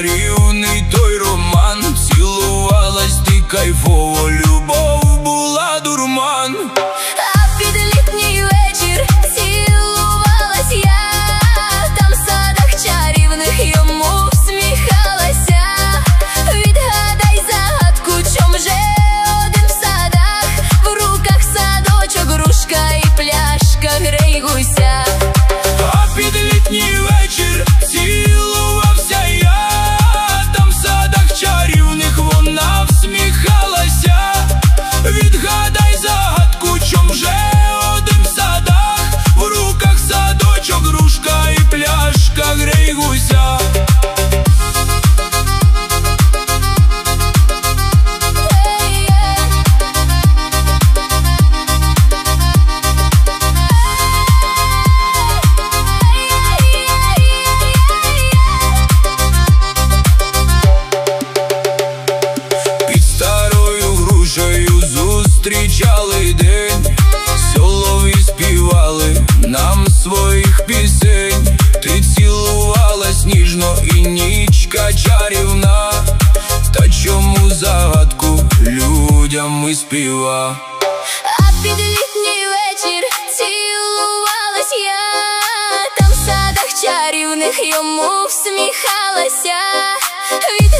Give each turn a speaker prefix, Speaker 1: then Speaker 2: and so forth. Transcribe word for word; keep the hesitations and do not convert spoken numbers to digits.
Speaker 1: чарівний той роман. Цілувалась ти кайфово, любов була дурман.
Speaker 2: А під літній вечір цілувалась я, там в садах чарівних йому всміхалася. Відгадай загадку, чом же один в садах, в руках садочок, грушка і пляшка, грей гуся.
Speaker 1: А під літній вечір цілувався я, там в садах чарівних вона всміхалася. Відгадай загадку, чом же один в садах, в руках садочок, грушка і пляшка, грей гуся. Зустрічали день, солов'ї співали нам своїх пісень. Ти цілувалась ніжно і нічка чарівна, та чому загадку людям і співа?
Speaker 2: А під літній вечір цілувалась я, там в садах чарівних йому всміхалася.